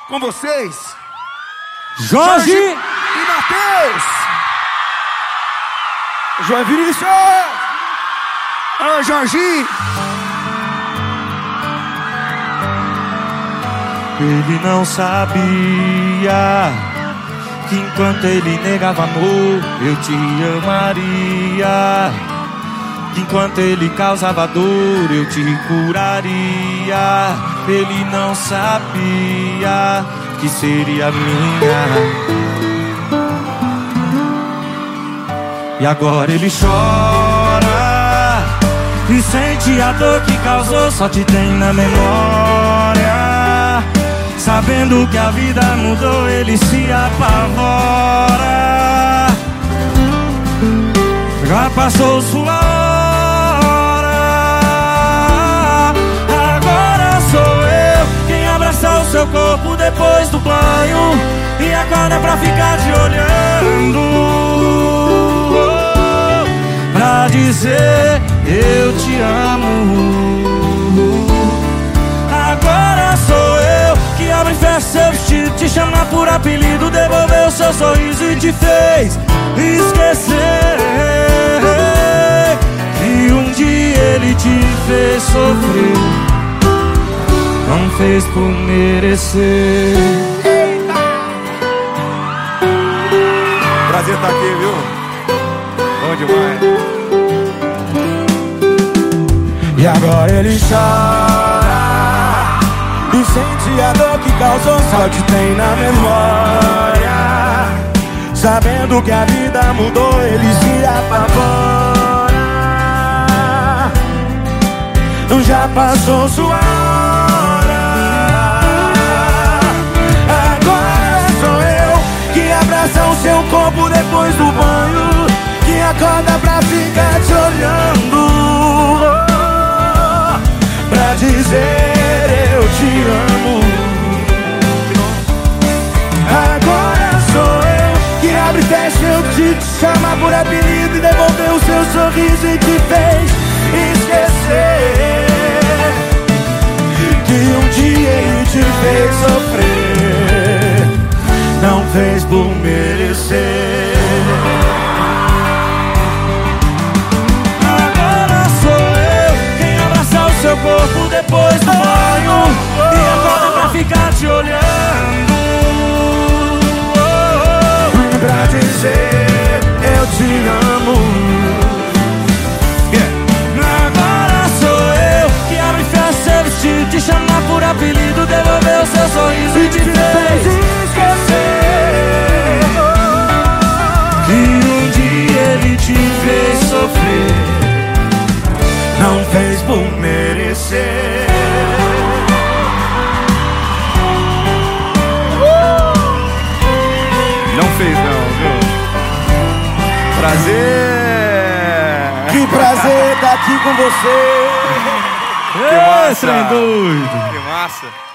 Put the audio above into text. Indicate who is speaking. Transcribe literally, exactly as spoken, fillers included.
Speaker 1: Com vocês,
Speaker 2: Jorge, Jorge
Speaker 1: e Matheus. João Vinícius. Alô, Jorginho.
Speaker 2: Ele não sabia que enquanto ele negava amor, eu te amaria. Que enquanto ele causava dor, eu te curaria. Ele não sabia que seria minha. E agora ele chora e sente a dor que causou, só te tem na memória. Sabendo que a vida mudou, ele se apavora. Já passou sua hora. Agora sou eu quem abraça o seu corpo depois do banho e acorda pra ficar te olhando, pra dizer eu te amo. Agora sou eu que abre e fecha seu vestido, te chama por apelido, devolveu seu sorriso e te fez esquecer que um dia ele te fez sofrer, não fez por merecer.
Speaker 1: Prazer estar aqui, viu? Bom demais.
Speaker 2: E agora ele chora e sente a dor que causou, só te tem na memória. Sabendo que a vida mudou, ele se apavora. Já passou sua hora. Agora sou eu que abraça o seu corpo depois do banho, que acorda pra ficar te olhando, pra dizer eu te amo. Agora sou eu que abre e fecha seu vestido, te chama por apelido e devolveu o seu sorriso e te fez esquecer que um dia ele te fez sofrer, não fez por merecer. Agora sou eu quem abraça o seu corpo depois do banho e acorda pra ficar te olhando, pra dizer eu te amo. Yeah. Agora sou eu que abre e fecha seu vestido, te chama por apelido, devolveu seu sorriso e te fez esquecer que um dia ele te fez sofrer, não fez por merecer.
Speaker 1: Não fez não, viu? Prazer!
Speaker 2: Que prazer estar aqui com você.
Speaker 1: Que massa!
Speaker 2: Sem dúvida.
Speaker 1: Que massa!